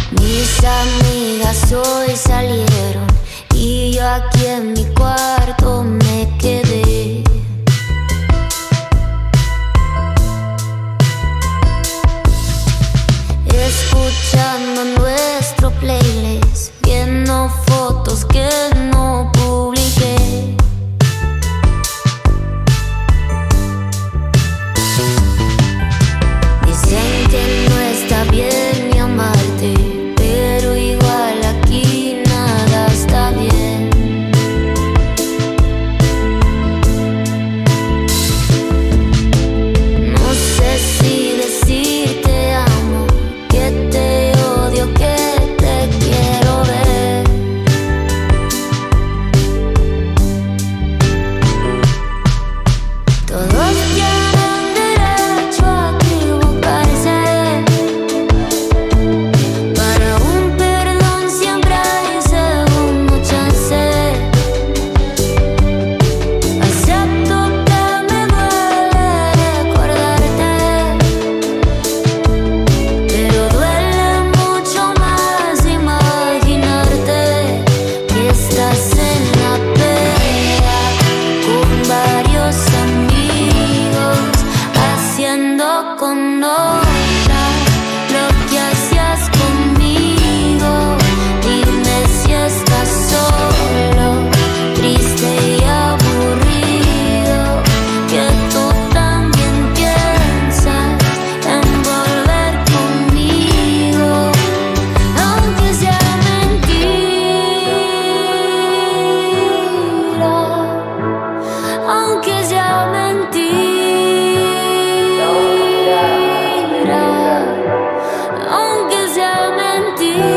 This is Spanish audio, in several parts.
Mis amigas hoy salieron y yo aquí en mi cuarto me quedé. Escuchando nuestro playlist, viendo fotos que no publiqué. Dicen que no está bien ni amarte, pero igual aquí nada está bien. No sé si decir te amo, que te odio, que te quiero ver. Todos tienen derecho a equivocarse. Para un perdón siempre hay segunda chance. Acepto que me duele recordarte, pero duele mucho más imaginarte que estás en la pera con varios amigos, haciendo con otra lo que hacías conmigo. Dime si estás solo, triste y aburrido, que tú también piensas en volver conmigo, aunque sea mentira, aunque sea mentira, aunque sea mentira.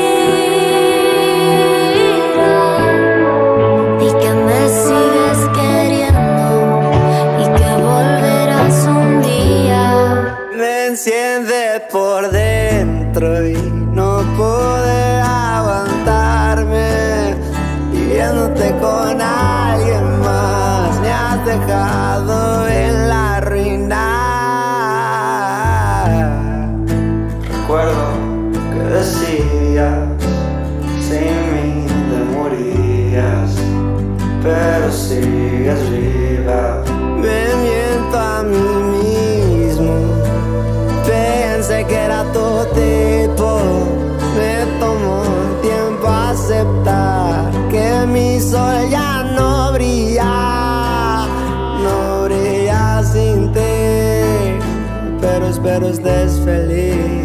Di que me sigues queriendo y que volverás un día. Me enciende por dentro y no pude aguantarme. Viviéndote con alguien más, me has dejado en la ruina. Recuerdo que decías, sin mí te morías, pero sigues viva. Me miento a mí mismo, pensé que era tu tipo. Me tomó tiempo aceptar que mi sol ya no brilla, no brilla sin ti, pero espero estés feliz.